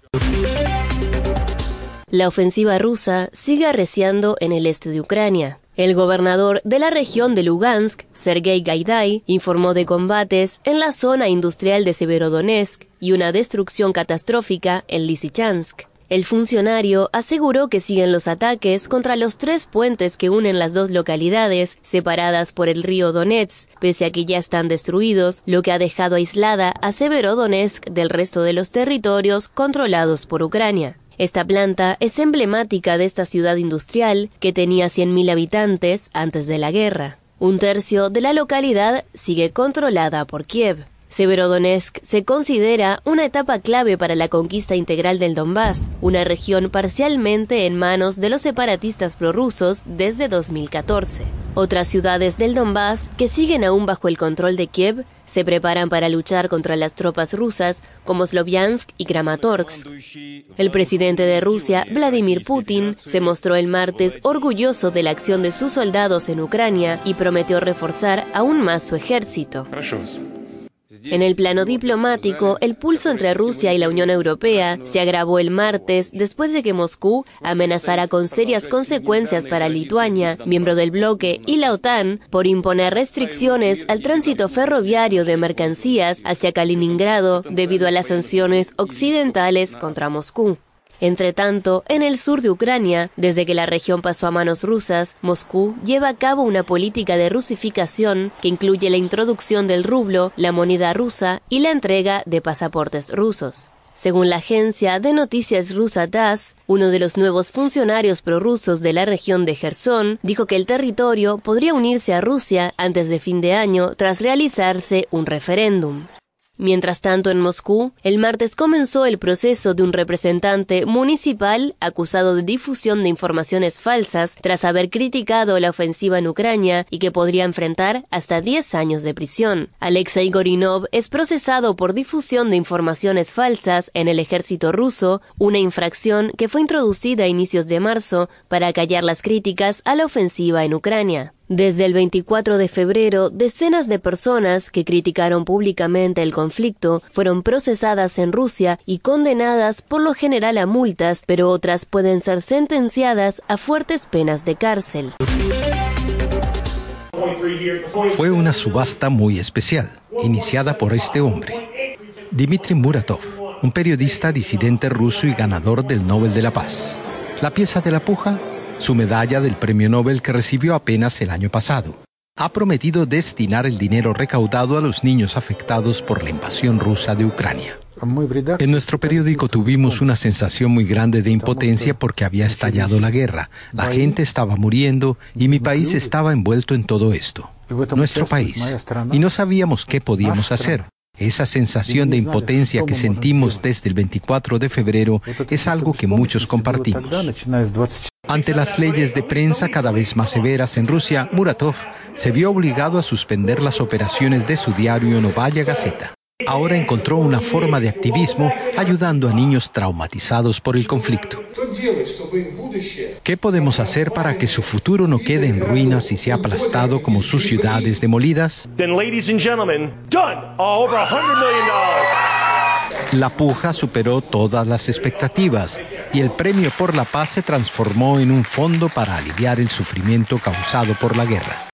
La ofensiva rusa sigue arreciando en el este de Ucrania. El gobernador de la región de Lugansk, Sergei Gaidai, informó de combates en la zona industrial de Severodonetsk y una destrucción catastrófica en Lysychansk. El funcionario aseguró que siguen los ataques contra los tres puentes que unen las dos localidades, separadas por el río Donets, pese a que ya están destruidos, lo que ha dejado aislada a Severodonetsk del resto de los territorios controlados por Ucrania. Esta planta es emblemática de esta ciudad industrial que tenía cien mil habitantes antes de la guerra. Un tercio de la localidad sigue controlada por Kiev. Severodonetsk se considera una etapa clave para la conquista integral del Donbass, una región parcialmente en manos de los separatistas prorrusos desde dos mil catorce. Otras ciudades del Donbass, que siguen aún bajo el control de Kiev, se preparan para luchar contra las tropas rusas como Sloviansk y Kramatorsk. El presidente de Rusia, Vladimir Putin, se mostró el martes orgulloso de la acción de sus soldados en Ucrania y prometió reforzar aún más su ejército. En el plano diplomático, el pulso entre Rusia y la Unión Europea se agravó el martes después de que Moscú amenazara con serias consecuencias para Lituania, miembro del bloque, y la OTAN por imponer restricciones al tránsito ferroviario de mercancías hacia Kaliningrado debido a las sanciones occidentales contra Moscú. Entre tanto, en el sur de Ucrania, desde que la región pasó a manos rusas, Moscú lleva a cabo una política de rusificación que incluye la introducción del rublo, la moneda rusa y la entrega de pasaportes rusos. Según la agencia de noticias rusa TASS, uno de los nuevos funcionarios prorrusos de la región de Jersón dijo que el territorio podría unirse a Rusia antes de fin de año tras realizarse un referéndum. Mientras tanto, en Moscú, el martes comenzó el proceso de un representante municipal acusado de difusión de informaciones falsas tras haber criticado la ofensiva en Ucrania y que podría enfrentar hasta diez años de prisión. Alexei Gorinov es procesado por difusión de informaciones falsas en el ejército ruso, una infracción que fue introducida a inicios de marzo para acallar las críticas a la ofensiva en Ucrania. Desde el veinticuatro de febrero, decenas de personas que criticaron públicamente el conflicto fueron procesadas en Rusia y condenadas por lo general a multas, pero otras pueden ser sentenciadas a fuertes penas de cárcel. Fue una subasta muy especial, iniciada por este hombre, Dmitry Muratov, un periodista disidente ruso y ganador del Nobel de la Paz. La pieza de la puja, su medalla del Premio Nobel que recibió apenas el año pasado. Ha prometido destinar el dinero recaudado a los niños afectados por la invasión rusa de Ucrania. En nuestro periódico tuvimos una sensación muy grande de impotencia porque había estallado la guerra, la gente estaba muriendo y mi país estaba envuelto en todo esto. Nuestro país. Y no sabíamos qué podíamos hacer. Esa sensación de impotencia que sentimos desde el veinticuatro de febrero es algo que muchos compartimos. Ante las leyes de prensa cada vez más severas en Rusia, Muratov se vio obligado a suspender las operaciones de su diario Novaya Gazeta. Ahora encontró una forma de activismo ayudando a niños traumatizados por el conflicto. ¿Qué podemos hacer para que su futuro no quede en ruinas y sea aplastado como sus ciudades demolidas? La puja superó todas las expectativas y el premio por la paz se transformó en un fondo para aliviar el sufrimiento causado por la guerra.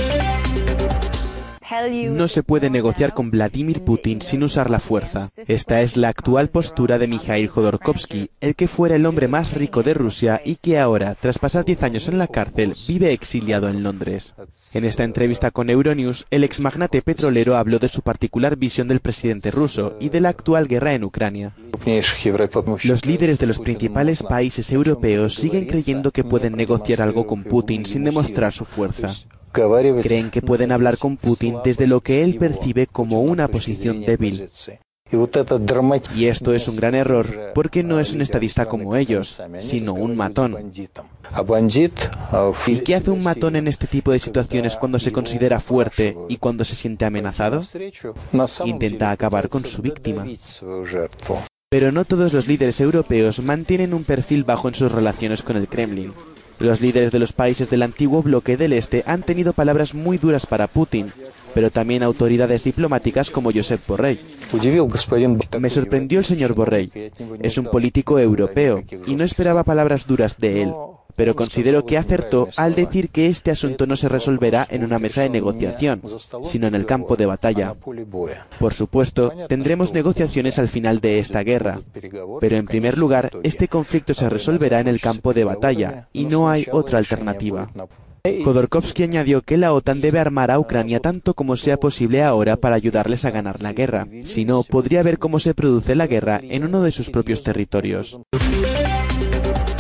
No se puede negociar con Vladimir Putin sin usar la fuerza. Esta es la actual postura de Mikhail Khodorkovsky, el que fuera el hombre más rico de Rusia y que ahora, tras pasar diez años en la cárcel, vive exiliado en Londres. En esta entrevista con Euronews, el exmagnate petrolero habló de su particular visión del presidente ruso y de la actual guerra en Ucrania. Los líderes de los principales países europeos siguen creyendo que pueden negociar algo con Putin sin demostrar su fuerza. Creen que pueden hablar con Putin desde lo que él percibe como una posición débil. Y esto es un gran error, porque no es un estadista como ellos, sino un matón. ¿Y qué hace un matón en este tipo de situaciones cuando se considera fuerte y cuando se siente amenazado? Intenta acabar con su víctima. Pero no todos los líderes europeos mantienen un perfil bajo en sus relaciones con el Kremlin. Los líderes de los países del antiguo bloque del Este han tenido palabras muy duras para Putin, pero también autoridades diplomáticas como Josep Borrell. Me sorprendió el señor Borrell. Es un político europeo y no esperaba palabras duras de él, pero considero que acertó al decir que este asunto no se resolverá en una mesa de negociación, sino en el campo de batalla. Por supuesto, tendremos negociaciones al final de esta guerra, pero en primer lugar, este conflicto se resolverá en el campo de batalla y no hay otra alternativa. Khodorkovsky añadió que la OTAN debe armar a Ucrania tanto como sea posible ahora para ayudarles a ganar la guerra. Si no, podría ver cómo se produce la guerra en uno de sus propios territorios.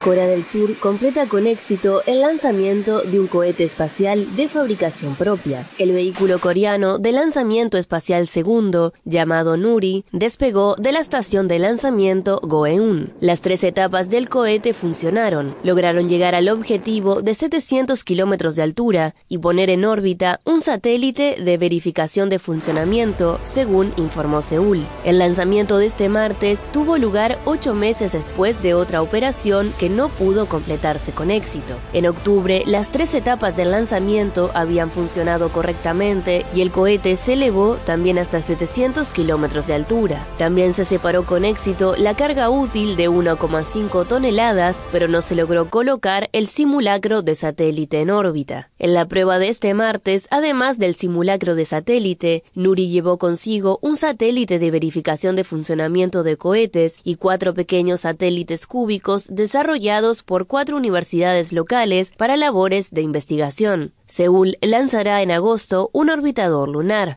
Corea del Sur completa con éxito el lanzamiento de un cohete espacial de fabricación propia. El vehículo coreano de lanzamiento espacial segundo, llamado Nuri, despegó de la estación de lanzamiento Goeun. Las tres etapas del cohete funcionaron. Lograron llegar al objetivo de setecientos kilómetros de altura y poner en órbita un satélite de verificación de funcionamiento, según informó Seúl. El lanzamiento de este martes tuvo lugar ocho meses después de otra operación que no pudo completarse con éxito. En octubre, las tres etapas del lanzamiento habían funcionado correctamente y el cohete se elevó también hasta setecientos kilómetros de altura. También se separó con éxito la carga útil de uno coma cinco toneladas, pero no se logró colocar el simulacro de satélite en órbita. En la prueba de este martes, además del simulacro de satélite, Nuri llevó consigo un satélite de verificación de funcionamiento de cohetes y cuatro pequeños satélites cúbicos desarrollados por cuatro universidades locales para labores de investigación. Seúl lanzará en agosto un orbitador lunar.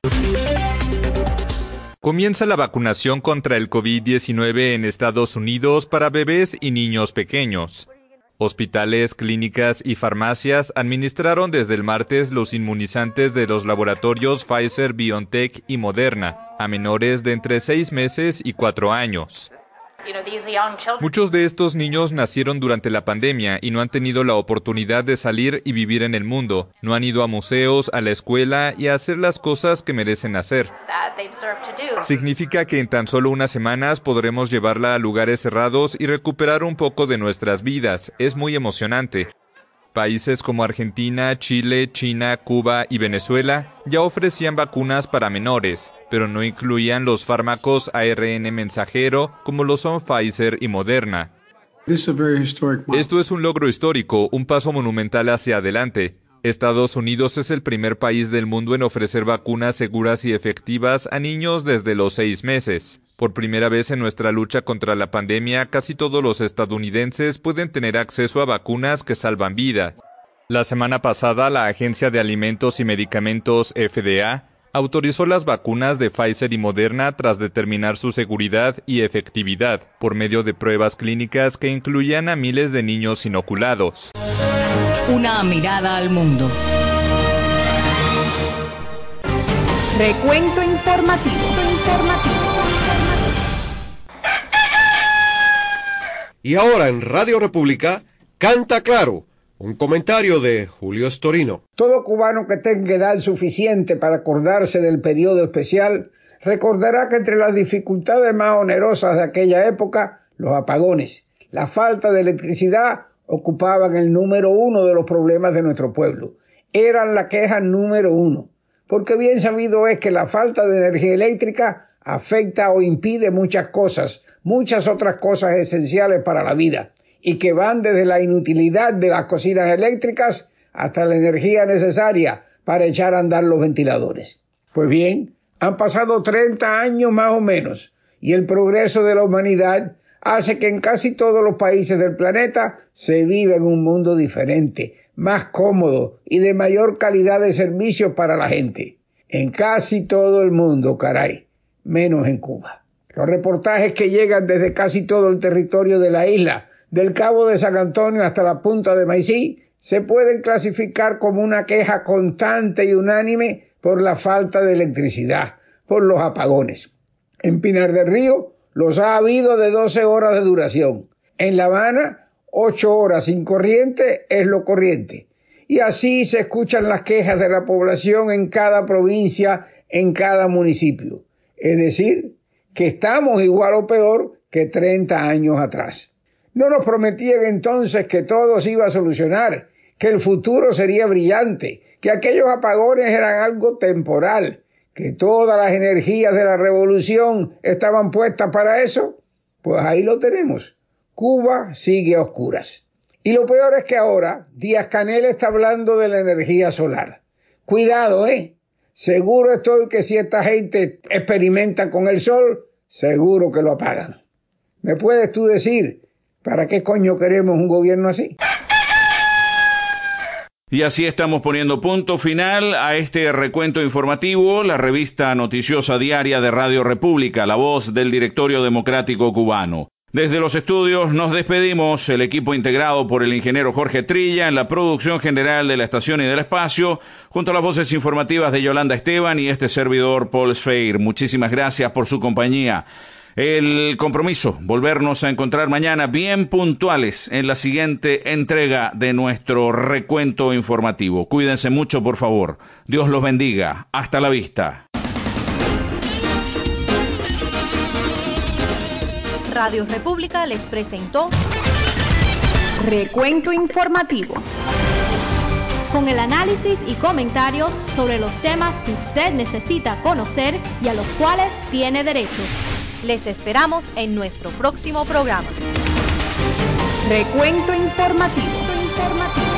Comienza la vacunación contra el COVID diecinueve en Estados Unidos para bebés y niños pequeños. Hospitales, clínicas y farmacias administraron desde el martes los inmunizantes de los laboratorios Pfizer, BioNTech y Moderna a menores de entre seis meses y cuatro años. Muchos de estos niños nacieron durante la pandemia y no han tenido la oportunidad de salir y vivir en el mundo. No han ido a museos, a la escuela y a hacer las cosas que merecen hacer. Significa que en tan solo unas semanas podremos llevarla a lugares cerrados y recuperar un poco de nuestras vidas. Es muy emocionante. Países como Argentina, Chile, China, Cuba y Venezuela ya ofrecían vacunas para menores, pero no incluían los fármacos A R N mensajero como lo son Pfizer y Moderna. Esto es un logro histórico, un paso monumental hacia adelante. Estados Unidos es el primer país del mundo en ofrecer vacunas seguras y efectivas a niños desde los seis meses. Por primera vez en nuestra lucha contra la pandemia, casi todos los estadounidenses pueden tener acceso a vacunas que salvan vidas. La semana pasada, la Agencia de Alimentos y Medicamentos F D A autorizó las vacunas de Pfizer y Moderna tras determinar su seguridad y efectividad por medio de pruebas clínicas que incluían a miles de niños inoculados. Una mirada al mundo. Recuento informativo. informativo. Y ahora en Radio República, Canta Claro, un comentario de Julio Storino. Todo cubano que tenga edad suficiente para acordarse del periodo especial recordará que entre las dificultades más onerosas de aquella época, los apagones, la falta de electricidad ocupaban el número uno de los problemas de nuestro pueblo. Eran la queja número uno, porque bien sabido es que la falta de energía eléctrica afecta o impide muchas cosas, muchas otras cosas esenciales para la vida, y que van desde la inutilidad de las cocinas eléctricas hasta la energía necesaria para echar a andar los ventiladores. Pues bien, han pasado treinta años más o menos, y el progreso de la humanidad hace que en casi todos los países del planeta se viva en un mundo diferente, más cómodo y de mayor calidad de servicios para la gente. En casi todo el mundo, caray, menos en Cuba. Los reportajes que llegan desde casi todo el territorio de la isla, del Cabo de San Antonio hasta la punta de Maicí, se pueden clasificar como una queja constante y unánime por la falta de electricidad, por los apagones. En Pinar del Río los ha habido de doce horas de duración. En La Habana, ocho horas sin corriente es lo corriente. Y así se escuchan las quejas de la población en cada provincia, en cada municipio. Es decir, que estamos igual o peor que treinta años atrás. No nos prometían entonces que todo se iba a solucionar, que el futuro sería brillante, que aquellos apagones eran algo temporal, que todas las energías de la revolución estaban puestas para eso. Pues ahí lo tenemos. Cuba sigue a oscuras. Y lo peor es que ahora Díaz-Canel está hablando de la energía solar. Cuidado, ¿eh? Seguro estoy que si esta gente experimenta con el sol, seguro que lo apagan. ¿Me puedes tú decir para qué coño queremos un gobierno así? Y así estamos poniendo punto final a este recuento informativo, la revista noticiosa diaria de Radio República, la voz del Directorio Democrático Cubano. Desde los estudios nos despedimos, el equipo integrado por el ingeniero Jorge Trilla en la producción general de la estación y del espacio, junto a las voces informativas de Yolanda Esteban y este servidor Paul Sfeir. Muchísimas gracias por su compañía. El compromiso, volvernos a encontrar mañana bien puntuales en la siguiente entrega de nuestro recuento informativo. Cuídense mucho, por favor. Dios los bendiga. Hasta la vista. Radio República les presentó Recuento Informativo, con el análisis y comentarios sobre los temas que usted necesita conocer y a los cuales tiene derecho. Les esperamos en nuestro próximo programa. Recuento Informativo. Informativo.